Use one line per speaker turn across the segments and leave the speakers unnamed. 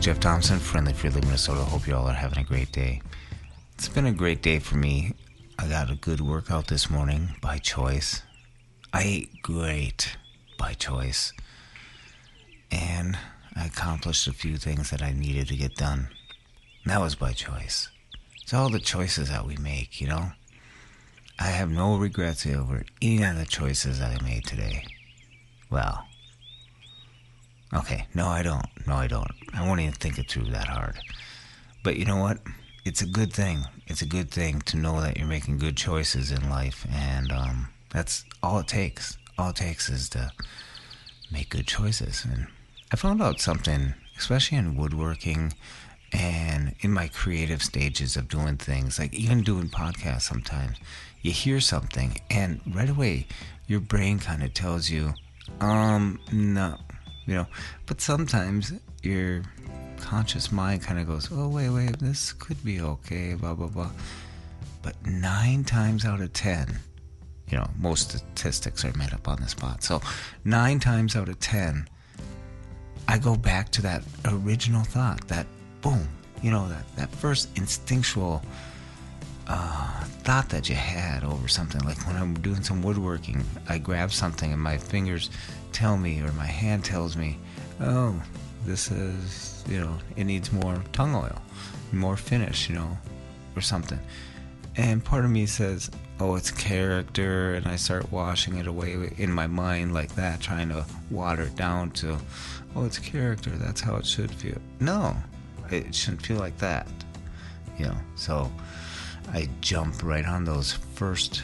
Jeff Thompson, Friendly Minnesota. Hope you all are having a great day. It's been a great day for me. I got a good workout this morning by choice. I ate great by choice. And I accomplished a few things that I needed to get done. And that was by choice. It's all the choices that we make, you know? I have no regrets over any of the choices that I made today. Well, okay, no I don't. I won't even think it through that hard. But you know what? It's a good thing. It's a good thing to know that you're making good choices in life. And that's all it takes. All it takes is to make good choices. And I found out something, especially in woodworking and in my creative stages of doing things, like even doing podcasts sometimes. You hear something and right away your brain kind of tells you, no, you know. But sometimes your conscious mind kind of goes, oh, wait, this could be okay, blah, blah, blah. But 9 times out of 10, you know, most statistics are made up on the spot. So 9 times out of 10, I go back to that original thought, that boom, you know, that first instinctual thought that you had over something. Like when I'm doing some woodworking, I grab something and my fingers tell me, or my hand tells me, oh, this is, you know, it needs more tung oil, more finish, you know, or something. And part of me says, oh, it's character, and I start washing it away in my mind like that, trying to water it down to, oh, it's character, that's how it should feel. No, it shouldn't feel like that, you know. So I jump right on those first,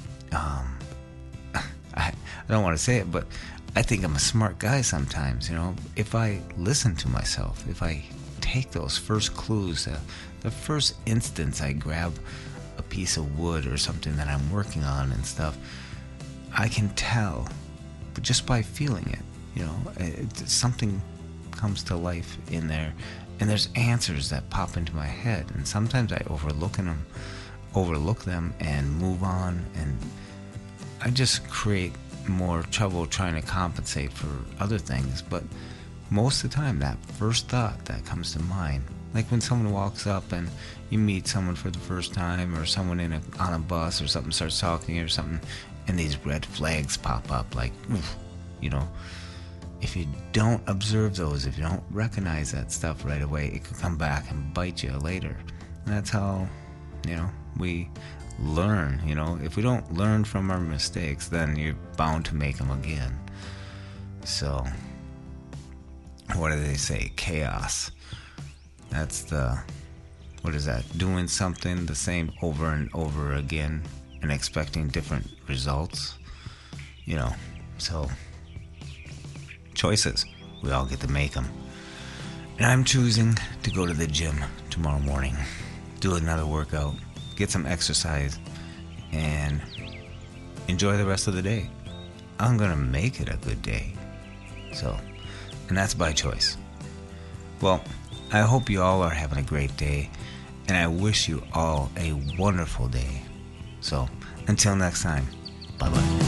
I don't want to say it, but I think I'm a smart guy sometimes, you know. If I listen to myself, if I take those first clues, the first instance I grab a piece of wood or something that I'm working on and stuff, I can tell, but just by feeling it, you know, something comes to life in there, and there's answers that pop into my head, and sometimes I overlook them and move on, and I just create more trouble trying to compensate for other things. But most of the time, that first thought that comes to mind, like when someone walks up and you meet someone for the first time, or someone on a bus or something starts talking or something, and these red flags pop up, like, oof, you know, if you don't observe those, if you don't recognize that stuff right away, it could come back and bite you later. And that's how, you know, we learn. You know, if we don't learn from our mistakes, then you're bound to make them again. So what do they say? Chaos. That's what is that? Doing something the same over and over again and expecting different results. You know, so choices. We all get to make them. And I'm choosing to go to the gym tomorrow morning, do another workout, get some exercise, and enjoy the rest of the day. I'm gonna make it a good day. So, and that's by choice. Well, I hope you all are having a great day, and I wish you all a wonderful day. So, until next time, bye-bye.